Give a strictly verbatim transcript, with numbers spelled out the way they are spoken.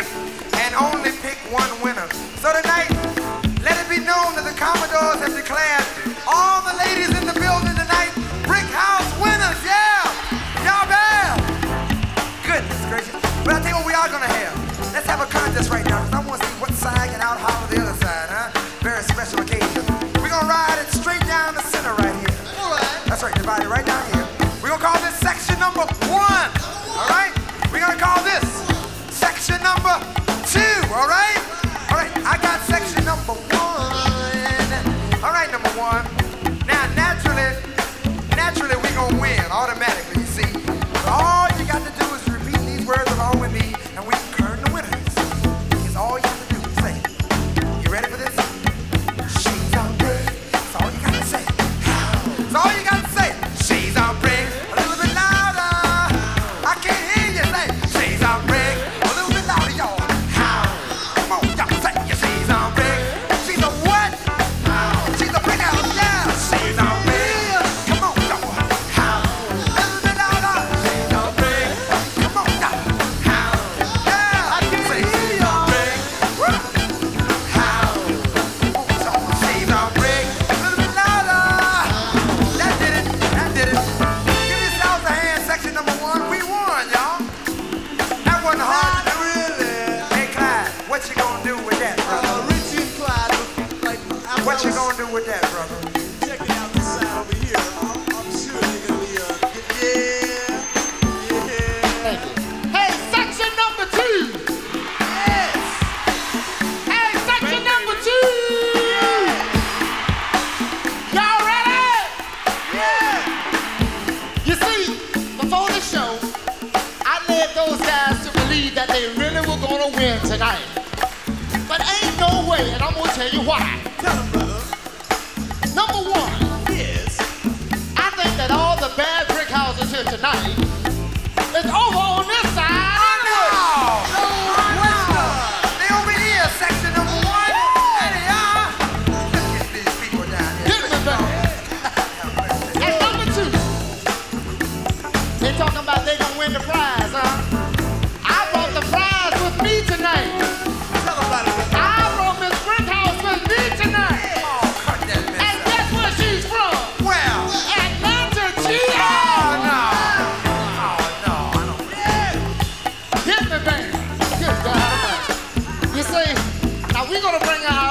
tonight and only pick one winner. So tonight, let it be known that the Commodores have declared all the ladies in the building tonight Brick House winners, yeah! Y'all bad! Goodness gracious. But I tell you what we are gonna have. Let's have a contest right now, because I want to see what side can out holler the other side, huh? Very special occasion. We're gonna ride it straight down the center right here. All right. That's right, divide it right down here. We're gonna call this section number one. All right? We're gonna call this section number two. All right? All right, I got section number one. All right, number one. Now, naturally, naturally, we're gonna win automatically, you see. But all you got to do is repeat these words along with me, and we can turn the winners. It's all you have to do. Say, you ready for this? She's on break. That's all you got to say. That's all you got to say. She's on break. A little bit louder. I can't hear you. Say, she's on break. A little bit louder, y'all. Come on, y'all say, yeah, she's on break. She's a what? She's a break out. Yeah, she's on break. Come on, y'all. A little bit louder. She's on break. Come on, y'all. Yeah, I can say she's on break. Woo. She's on break. A little bit louder. That did it. That did it. Give yourselves a hand. Section number one. We won, y'all. That wasn't hard to do. Hey, Clyde, what you gonna do with that, brother? Uh, Richie and Clyde, like, after What you I was gonna do with that, brother? checking out this side over here, I'm, I'm sure they're gonna be, uh, yeah, yeah. Hey, section number two. Yes. Hey, section number two. Y'all ready? Yeah. You see, before the show, I led those guys to believe that they really were gonna win tonight. But ain't no way, and I'm gonna tell you why. Tell them, brother. Number one, Yes. I think that all the bad brick houses here tonight is over on this side. They over here, section number one. There they are. Let's get these people down here. Get me back. And number two, they talking about they gonna win the prize, huh? I brought the prize with me tonight. Tell them about it. I brought Miss Brickhouse with me tonight. Oh, cut that mess And up. guess where she's from? Well, Atlanta, oh Georgia. no. Oh no, I don't. Hit me, baby. Good God. You see, now we're gonna bring out